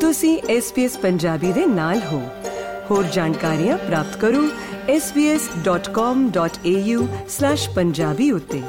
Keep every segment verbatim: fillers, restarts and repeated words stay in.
ਤੁਸੀਂ S B S Punjabi ਦੇ ਨਾਲ ਹੋ। ਹੋਰ ਜਾਣਕਾਰੀਆਂ ਪ੍ਰਾਪਤ ਕਰੋ S B S dot com dot A U slash Punjabi ਉੱਤੇ।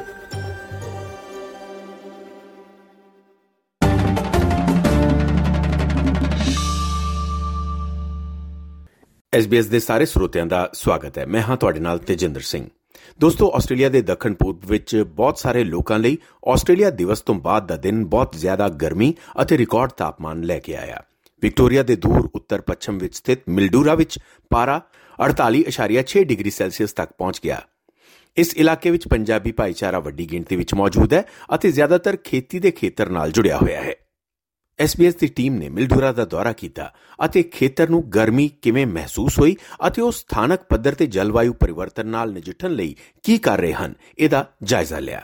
ਐਸ ਬੀ ਐਸ ਦੇ ਸਾਰੇ ਸਰੋਤਿਆਂ ਦਾ ਸਵਾਗਤ ਹੈ। ਮੈਂ ਹਾਂ ਤੁਹਾਡੇ ਨਾਲ ਤੇਜਿੰਦਰ ਸਿੰਘ। ਦੋਸਤੋ, ਆਸਟ੍ਰੇਲੀਆ ਦੇ ਦੱਖਣ ਪੂਰਬ ਵਿੱਚ ਬਹੁਤ ਸਾਰੇ ਲੋਕਾਂ ਲਈ ਆਸਟ੍ਰੇਲੀਆ ਦਿਵਸ ਤੋਂ ਬਾਅਦ ਦਾ ਦਿਨ ਬਹੁਤ ਜ਼ਿਆਦਾ ਗਰਮੀ ਅਤੇ ਰਿਕਾਰਡ ਤਾਪਮਾਨ ਲੈ ਕੇ ਆਇਆ। ਵਿਕਟੋਰੀਆ ਦੇ ਦੂਰ ਉੱਤਰ ਪੱਛਮ ਵਿੱਚ ਸਥਿਤ ਮਿਲਡੂਰਾ ਵਿੱਚ ਪਾਰਾ ਅੜਤਾਲੀ ਦਸ਼ਮਲਵ ਛੇ ਡਿਗਰੀ ਸੈਲਸੀਅਸ ਤੱਕ ਪਹੁੰਚ ਗਿਆ। ਇਸ ਇਲਾਕੇ ਵਿੱਚ ਪੰਜਾਬੀ ਭਾਈਚਾਰਾ ਵੱਡੀ ਗਿਣਤੀ ਵਿੱਚ ਮੌਜੂਦ ਹੈ ਅਤੇ ਜ਼ਿਆਦਾਤਰ ਖੇਤੀ ਦੇ ਖੇਤਰ ਨਾਲ ਜੁੜਿਆ ਹੋਇਆ ਹੈ। ਐਸ ਬੀ ਐਸ ਦੀ ਟੀਮ ਨੇ ਮਿਲਡੂਰਾ ਦਾ ਦੌਰਾ ਕੀਤਾ ਅਤੇ ਖੇਤਰ ਨੂੰ ਗਰਮੀ ਕਿਵੇਂ ਮਹਿਸੂਸ ਹੋਈ ਅਤੇ ਉਹ ਸਥਾਨਕ ਪੱਧਰ ਤੇ ਜਲਵਾਯੂ ਪਰਿਵਰਤਨ ਨਾਲ ਨਜਿੱਠਣ ਲਈ ਕੀ ਕਰ ਰਹੇ ਹਨ, ਇਹਦਾ ਜਾਇਜ਼ਾ ਲਿਆ।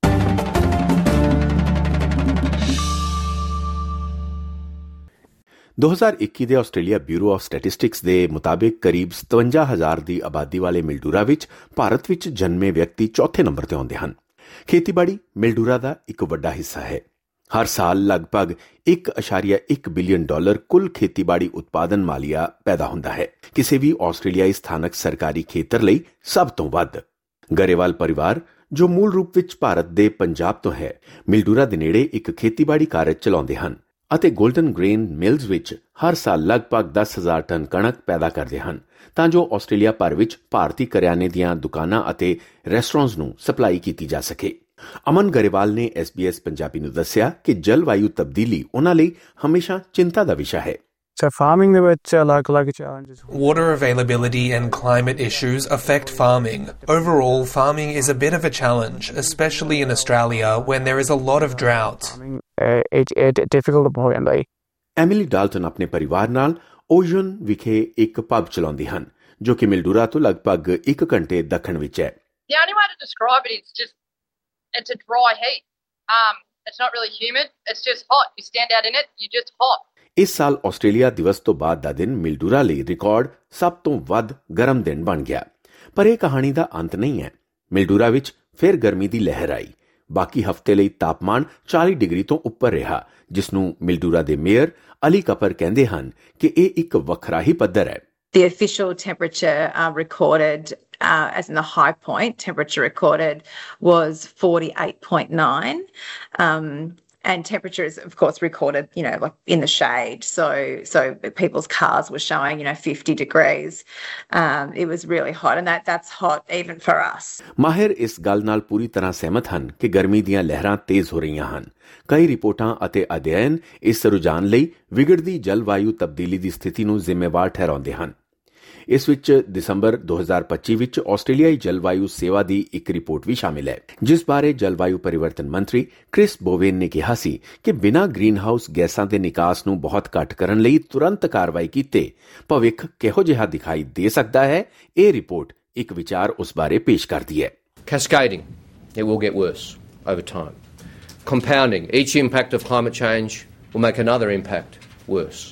ਦੋ ਹਜ਼ਾਰ ਇੱਕੀ ਦੇ ਆਸਟ੍ਰੇਲੀਆ ਬਿਊਰੋ ਆਫ ਸਟੈਟਿਸਟਿਕਸ ਦੇ ਮੁਤਾਬਿਕ ਕਰੀਬ ਸਤਵੰਜਾ ਹਜ਼ਾਰ ਦੀ ਆਬਾਦੀ ਵਾਲੇ ਮਿਲਡੂਰਾ ਵਿੱਚ ਭਾਰਤ ਵਿੱਚ ਜਨਮੇ ਵਿਅਕਤੀ ਚੌਥੇ ਨੰਬਰ ਤੇ ਆਉਂਦੇ ਹਨ। ਖੇਤੀਬਾੜੀ ਮਿਲਡੂਰਾ ਦਾ ਇੱਕ ਵੱਡਾ ਹਿੱਸਾ ਹੈ। ਹਰ ਸਾਲ ਲਗਭਗ ਇੱਕ ਦਸ਼ਮਲਵ ਇੱਕ ਬਿਲੀਅਨ ਡਾਲਰ ਕੁੱਲ ਖੇਤੀਬਾੜੀ ਉਤਪਾਦਨ ਮਾਲੀਆ ਪੈਦਾ ਹੁੰਦਾ ਹੈ, ਕਿਸੇ ਵੀ ਆਸਟ੍ਰੇਲੀਆਈ ਸਥਾਨਕ ਸਰਕਾਰੀ ਖੇਤਰ ਲਈ ਸਭ ਤੋਂ ਵੱਧ। ਗਰੇਵਾਲ ਪਰਿਵਾਰ, ਜੋ ਮੂਲ ਰੂਪ ਵਿੱਚ ਭਾਰਤ ਦੇ ਪੰਜਾਬ ਤੋਂ ਹੈ, ਮਿਲਡੂਰਾ ਦੇ ਨੇੜੇ ਇੱਕ ਖੇਤੀਬਾੜੀ ਕਾਰਜ ਚਲਾਉਂਦੇ ਹਨ ਅਤੇ ਗੋਲਡਨ ਗ੍ਰੇਨ ਮਿਲਜ਼ ਵਿੱਚ ਹਰ ਸਾਲ ਲਗਭਗ ਦਸ ਹਜ਼ਾਰ ਟਨ ਕਣਕ ਪੈਦਾ ਕਰਦੇ ਹਨ ਤਾਂ ਜੋ ਆਸਟ੍ਰੇਲੀਆ ਭਰ ਵਿੱਚ ਭਾਰਤੀ ਕਰਿਆਨੇ ਦੀਆਂ ਦੁਕਾਨਾਂ ਅਤੇ ਰੈਸਟੋਰੈਂਟਸ ਨੂੰ ਸਪਲਾਈ ਕੀਤੀ ਜਾ ਸਕੇ। ਅਮਨ ਗਰੇਵਾਲ ਨੇ ਐਸ ਬੀ ਐਸ ਪੰਜਾਬੀ ਨੂੰ ਦੱਸਿਆ ਕਿ ਜਲਵਾਯੂ ਤਬਦੀਲੀ ਉਹਨਾਂ ਲਈ ਹਮੇਸ਼ਾ ਚਿੰਤਾ ਦਾ ਵਿਸ਼ਾ ਹੈ। So farming ਦੇ ਵਿੱਚ ਅਲੱਗ-ਅਲੱਗ challenges. Water availability and climate issues affect farming. Overall, farming is a bit of a challenge, especially in Australia when there is a lot of drought. It it difficult ਹੋ ਜਾਂਦਾ ਹੈ। Emily Dalton ਆਪਣੇ ਪਰਿਵਾਰ ਨਾਲ Ozone ਵਿਖੇ ਇੱਕ pub ਚਲਾਉਂਦੀ ਹਨ, ਜੋ ਕਿ ਮਿਲਡੂਰਾ ਤੋਂ ਲਗਭਗ ਇੱਕ ਘੰਟੇ ਦੱਖਣ ਵਿੱਚ ਹੈ। The only way to describe it is just it's a dry heat. Um, it's not really humid. It's just hot. You stand out in it, you're just hot. ਇਸ ਸਾਲ ਆਸਟ੍ਰੇਲੀਆ ਦਿਵਸ ਤੋਂ ਬਾਅਦ ਦਾ ਦਿਨ ਮਿਲਡੂਰਾ ਲਈ ਰਿਕਾਰਡ ਸਭ ਤੋਂ ਵੱਧ ਗਰਮ ਦਿਨ ਬਣ ਗਿਆ। ਪਰ ਇਹ ਕਹਾਣੀ ਦਾ ਅੰਤ ਨਹੀਂ ਹੈ। ਮਿਲਡੂਰਾ ਵਿੱਚ ਫਿਰ ਗਰਮੀ ਦੀ ਲਹਿਰ ਆਈ। ਬਾਕੀ ਹਫ਼ਤੇ ਲਈ ਤਾਪਮਾਨ ਚਾਲੀ ਡਿਗਰੀ ਤੋਂ ਉੱਪਰ ਰਿਹਾ, ਜਿਸ ਨੂੰ ਮਿਲਡੂਰਾ ਦੇ ਮੇਅਰ ਅਲੀ ਕਪਰ ਕਹਿੰਦੇ ਹਨ ਕਿ ਇਹ ਇੱਕ ਵੱਖਰਾ ਹੀ ਪੱਧਰ ਹੈ। The official temperature uh, recorded, uh, as in the high point, temperature recorded was forty-eight point nine. Um, and temperature is, of course, recorded, you know, like in the shade. So so people's cars were showing, you know, fifty degrees. Um, it was really hot, and that that's hot even for us. ਮਾਹਿਰ ਇਸ ਗੱਲ ਨਾਲ ਪੂਰੀ ਤਰ੍ਹਾਂ ਸਹਿਮਤ ਹਨ ਕਿ ਗਰਮੀ ਦੀਆਂ ਲਹਿਰਾਂ ਤੇਜ਼ ਹੋ ਰਹੀਆਂ ਹਨ। ਕਈ ਰਿਪੋਰਟਾਂ ਅਤੇ ਅਧਿਐਨ ਇਸ ਰੁਝਾਨ ਲਈ ਵਿਗੜਦੀ ਜਲਵਾਯੂ ਤਬਦੀਲੀ ਦੀ ਸਥਿਤੀ ਨੂੰ ਜ਼ਿੰਮੇਵਾਰ ਠਹਿਰਾਉਂਦੇ ਹਨ। ਇਸ ਵਿੱਚ ਦਸੰਬਰ ਦੋ ਹਜ਼ਾਰ ਪੱਚੀ ਵਿੱਚ ਆਸਟ੍ਰੇਲੀਆਈ ਜਲਵਾਯੂ ਸੇਵਾ ਦੀ ਇੱਕ ਰਿਪੋਰਟ ਵੀ ਸ਼ਾਮਿਲ ਹੈ, ਜਿਸ ਬਾਰੇ ਜਲਵਾਯੂ ਪਰਿਵਰਤਨ ਮੰਤਰੀ ਕ੍ਰਿਸ ਬੋਵੇਨ ਨੇ ਕਿਹਾ ਸੀ ਕਿ ਬਿਨਾਂ ਗ੍ਰੀਨ ਹਾਊਸ ਗੈਸਾਂ ਦੇ ਨਿਕਾਸ ਨੂੰ ਬਹੁਤ ਘੱਟ ਕਰਨ ਲਈ ਤੁਰੰਤ ਕਾਰਵਾਈ ਕੀਤੇ ਭਵਿੱਖ ਕਿਹੋ ਜਿਹਾ ਦਿਖਾਈ ਦੇ ਸਕਦਾ ਹੈ। ਇਹ ਰਿਪੋਰਟ ਇੱਕ ਵਿਚਾਰ ਉਸ ਬਾਰੇ ਪੇਸ਼ ਕਰਦੀ ਹੈ। Cascading, it will get worse over time. Compounding, each impact of climate change will make another impact worse.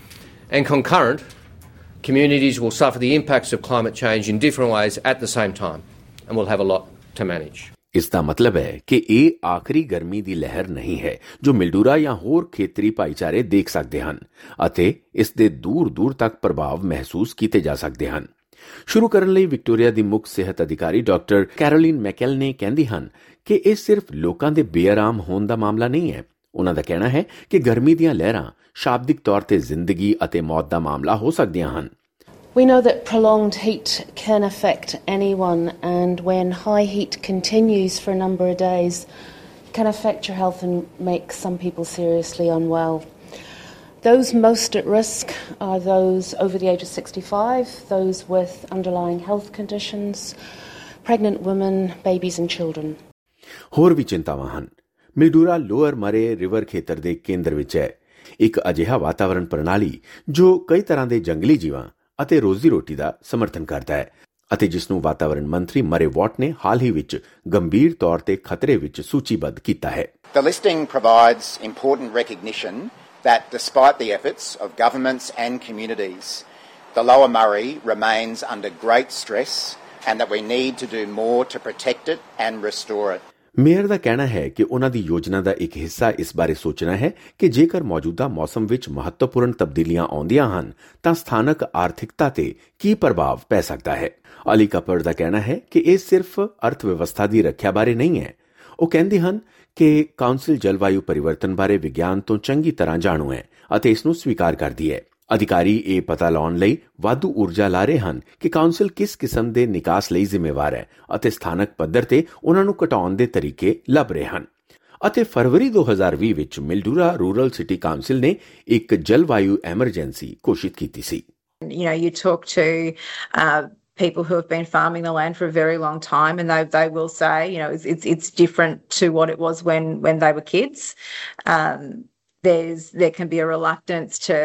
And concurrent, communities will suffer the impacts of climate change in different ways at the same time and will have a lot to manage. ਇਸ ਦਾ ਮਤਲਬ ਹੈ ਕਿ ਇਹ ਆਖਰੀ ਗਰਮੀ ਦੀ ਲਹਿਰ ਨਹੀਂ ਹੈ ਜੋ ਮਿਲਡੂਰਾ ਜਾਂ ਹੋਰ ਖੇਤਰੀ ਭਾਈਚਾਰੇ ਦੇਖ ਸਕਦੇ ਹਨ ਅਤੇ ਇਸ ਦੇ ਦੂਰ-ਦੂਰ ਤੱਕ ਪ੍ਰਭਾਵ ਮਹਿਸੂਸ ਕੀਤੇ ਜਾ ਸਕਦੇ ਹਨ। ਸ਼ੁਰੂ ਕਰਨ ਲਈ ਵਿਕਟੋਰੀਆ ਦੀ ਮੁੱਖ ਸਿਹਤ ਅਧਿਕਾਰੀ ਡਾਕਟਰ ਕੈਰੋਲਿਨ ਮੈਕੈਲ ਨੇ ਕਹਿੰਦੀ ਹਨ ਕਿ ਇਹ ਸਿਰਫ ਲੋਕਾਂ ਦੇ ਬੇਆਰਾਮ ਹੋਣ ਦਾ ਮਾਮਲਾ ਨਹੀਂ ਹੈ। ਉਹਨਾਂ ਦਾ ਕਹਿਣਾ ਹੈ ਕਿ ਗਰਮੀ ਦੀਆਂ ਲਹਿਰਾਂ ਸ਼ਾਬਦਿਕ ਤੌਰ ਤੇ ਜ਼ਿੰਦਗੀ ਅਤੇ ਮੌਤ ਦਾ ਮਾਮਲਾ ਹੋ ਸਕਦੀਆਂ ਹਨ। We know that prolonged heat can affect anyone, and when high heat continues for a number of days, it can affect your health and make some people seriously unwell. Those most at risk are those over the age of sixty-five, those with underlying health conditions, pregnant women, babies and children. ਹੋਰ ਵੀ ਚਿੰਤਾਵਾਂ ਹਨ। ਮਿਲਡੂਰਾ lower ਮਰੇ river ਖੇਤਰ ਦੇ ਕੇਂਦਰ ਵਿੱਚ ਹੈ, ਇੱਕ ਅਜਿਹਾ ਵਾਤਾਵਰਣ ਪ੍ਰਣਾਲੀ ਜੋ ਕਈ ਤਰ੍ਹਾਂ ਦੇ ਜੰਗਲੀ ਜੀਵਾਂ ਅਤੇ ਰੋਜ਼ੀ ਰੋਟੀ ਦਾ ਸਮਰਥਨ ਕਰਦਾ ਹੈ ਅਤੇ ਜਿਸ ਨੂੰ ਵਾਤਾਵਰਣ ਮੰਤਰੀ ਮਰੇ ਵਾਟ ਨੇ ਹਾਲ ਹੀ ਵਿੱਚ ਗੰਭੀਰ ਤੌਰ ਤੇ ਖਤਰੇ ਵਿੱਚ ਸੂਚੀਬੱਧ ਕੀਤਾ ਹੈ। The listing provides important recognition that despite the efforts of governments and communities, the Lower Murray remains under great stress and that we need to do more to protect it and restore it. Mayor ਦਾ ਕਹਿਣਾ ਹੈ ਕਿ ਉਹਨਾਂ ਦੀ ਯੋਜਨਾ ਦਾ ਇੱਕ ਹਿੱਸਾ ਇਸ ਬਾਰੇ ਸੋਚਣਾ ਹੈ ਕਿ ਜੇਕਰ ਮੌਜੂਦਾ ਮੌਸਮ ਵਿੱਚ ਮਹੱਤਵਪੂਰਨ ਤਬਦੀਲੀਆਂ ਆਉਂਦੀਆਂ ਹਨ ਤਾਂ ਸਥਾਨਕ ਆਰਥਿਕਤਾ ਤੇ ਕੀ ਪ੍ਰਭਾਵ ਪੈ ਸਕਦਾ ਹੈ। ਅਲੀ ਕਪਰ ਦਾ ਕਹਿਣਾ ਹੈ ਕਿ ਇਹ ਸਿਰਫ ਅਰਥ ਵਿਵਸਥਾ ਦੀ ਰੱਖਿਆ ਬਾਰੇ ਨਹੀਂ ਹੈ। ਉਹ ਕਹਿੰਦੇ ਹਨ ਕਿ ਕਾਉਂਸਲ ਜਲਵਾਯੂ ਪਰਿਵਰਤਨ ਬਾਰੇ ਵਿਗਿਆਨ ਤੋਂ ਚੰਗੀ ਤਰ੍ਹਾਂ ਜਾਣੂ ਹੈ ਅਤੇ ਇਸ ਨੂੰ ਸਵੀਕਾਰ ਕਰਦੀ ਹੈ। ਅਧਿਕਾਰੀ ਇਹ ਪਤਾ ਲਾਉਣ ਲਈ ਵਾਧੂ ਊਰਜਾ ਲਾ ਰਹੇ ਹਨ ਕਿ ਕਾਉਂਸਲ ਕਿਸ ਕਿਸਮ ਦੇ ਨਿਕਾਸ ਲਈ ਜ਼ਿੰਮੇਵਾਰ ਹੈ ਅਤੇ ਸਥਾਨਕ ਪੱਧਰ ਤੇ ਉਹਨਾਂ ਨੂੰ ਘਟਾਉਣ ਦੇ ਤਰੀਕੇ ਲੱਭ ਰਹੇ ਹਨ। ਅਤੇ ਫਰਵਰੀ ਦੋ ਹਜ਼ਾਰ ਵੀਹ ਵਿੱਚ ਮਿਲਡੂਰਾ ਰੂਰਲ ਸਿਟੀ ਕਾਉਂਸਲ ਨੇ ਇੱਕ ਜਲਵਾਯੂ ਐਮਰਜੈਂਸੀ ਘੋਸ਼ਿਤ ਕੀਤੀ ਸੀ। You know, you talk to uh, people who have been farming the land for a very long time, and they they will say, you know, it's it's, it's different to what it was when when they were kids. Um, There's there can be a reluctance to,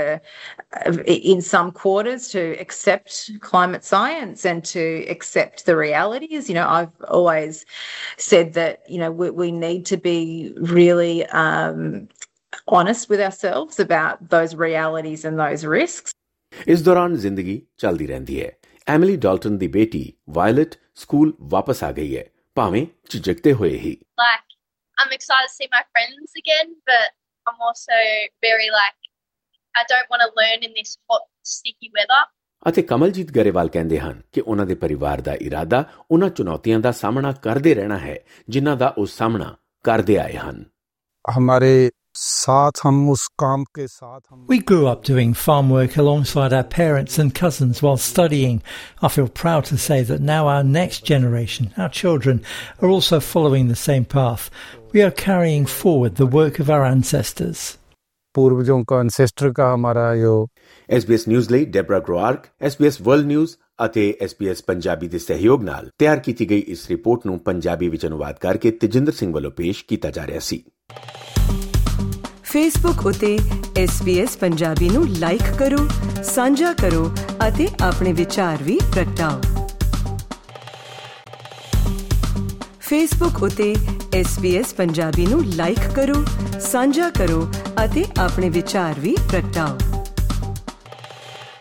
in some quarters, to accept climate science and to accept the realities. You know, I've always said that, you know, we, we need to be really um, honest with ourselves about those realities and those risks. ਇਸ ਦੌਰਾਨ ਜ਼ਿੰਦਗੀ ਚੱਲਦੀ ਰਹਿੰਦੀ ਹੈ। Emily Dalton ਦੀ ਬੇਟੀ wallet school ਵਾਪਸ ਆ ਗਈ ਹੈ, ਭਾਵੇਂ ਝਿਜਕਦੇ ਹੋਏ ਹੀ। Like, I'm excited to see my friends again, but I'm also very like, I don't want to learn in this hot, sticky weather. ਅਤੇ ਕਮਲਜੀਤ ਗਰੇਵਾਲ ਕਹਿੰਦੇ ਹਨ ਕਿ ਉਹਨਾਂ ਦੇ ਪਰਿਵਾਰ ਦਾ ਇਰਾਦਾ ਉਹਨਾਂ ਚੁਣੌਤੀਆਂ ਦਾ ਸਾਹਮਣਾ ਕਰਦੇ ਰਹਿਣਾ ਹੈ ਜਿਨ੍ਹਾਂ ਦਾ ਉਹ ਸਾਹਮਣਾ ਕਰਦੇ ਆਏ ਹਨ। ਹਮਾਰੇ ਸਾਥ ਹਮ ਉਸ ਕੰਮ ਕੇ ਸਾਥ ਹਮ We grew up doing farm work alongside our parents and cousins while studying. I feel proud to say that now our next generation, our children, are also following the same path. We are carrying forward the work of our ancestors. पूर्वजों का ancestor का हमारा यो S B S news ਲਈ Debra ਗਰੋਆਰਕ, S B S world news ਅਤੇ S B S Punjabi ਦੇ ਸਹਿਯੋਗ ਨਾਲ ਤਿਆਰ ਕੀਤੀ ਗਈ ਇਸ ਰਿਪੋਰਟ ਨੂੰ ਪੰਜਾਬੀ ਵਿੱਚ ਅਨੁਵਾਦ ਕਰਕੇ ਤੇਜਿੰਦਰ ਸਿੰਘ ਵੱਲੋਂ ਪੇਸ਼ ਕੀਤਾ ਜਾ ਰਿਹਾ ਸੀ। ਫੇਸਬੁੱਕ ਉਤੇ S B S ਪੰਜਾਬੀ ਨੂੰ ਲਾਈਕ ਕਰੋ, ਸਾਂਝਾ ਕਰੋ ਅਤੇ ਆਪਣੇ ਵਿਚਾਰ ਵੀ ਪ੍ਰਗਟਾਓ। ਫੇਸਬੁੱਕ ਉਤੇ S B S ਪੰਜਾਬੀ ਨੂੰ ਲਾਈਕ ਕਰੋ, ਸਾਂਝਾ ਕਰੋ ਅਤੇ ਆਪਣੇ ਵਿਚਾਰ ਵੀ ਪ੍ਰਗਟਾਓ।